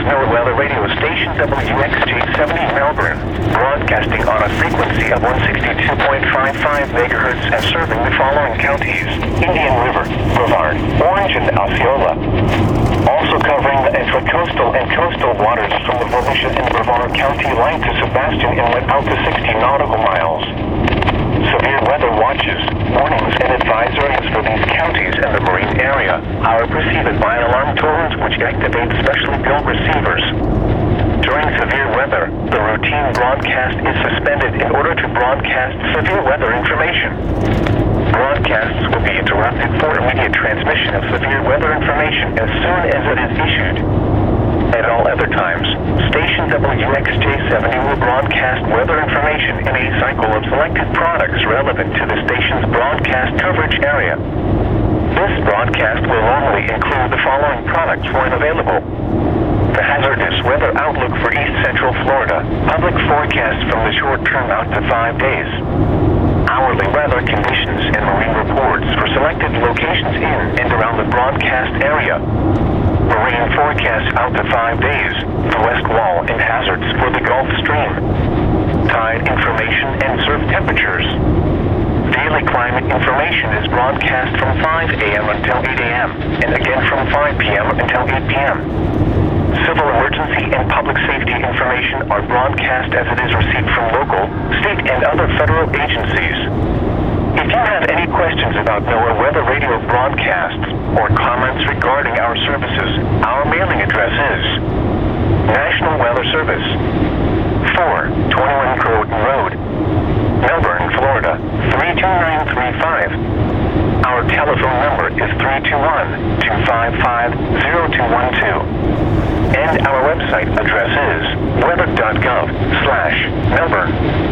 is NOAA Weather Radio Station WXJ70 Melbourne, broadcasting on a frequency of 162.55 megahertz and serving the following counties: Indian River, Brevard, Orange, and Osceola. Also covering the intracoastal and coastal waters from the Volusia and Brevard County line to Sebastian Inlet out to 60 nautical miles. Severe weather watches, warnings, and advisories for these counties and the marine area are preceded by alarm tones which activate specially built receivers. During severe weather, the routine broadcast is suspended in order to broadcast severe weather information. Broadcasts will be interrupted for immediate transmission of severe weather information as soon as it is issued. At all other times, station WXJ70 will broadcast weather information in a cycle of selected products relevant to the station's broadcast coverage area. This broadcast will normally include the following products when available: the hazardous weather outlook for East Central Florida, public forecast from the short term out to 5 days, hourly weather conditions and marine reports for selected locations in and around the broadcast area, marine forecast out to 5 days, the west wall and hazards for the Gulf Stream, tide information and surf temperatures. Daily climate information is broadcast from 5 a.m. until 8 a.m. and again from 5 p.m. until 8 p.m. Civil emergency and public safety information are broadcast as it is received from local, state, and other federal agencies. If you have any questions about NOAA Weather Radio broadcasts or comments regarding our services, our mailing address is National Weather Service, 421 Croton Road, Melbourne, Florida, 32935. Our telephone number is 321-255-0212. And our website address is weather.gov/Melbourne.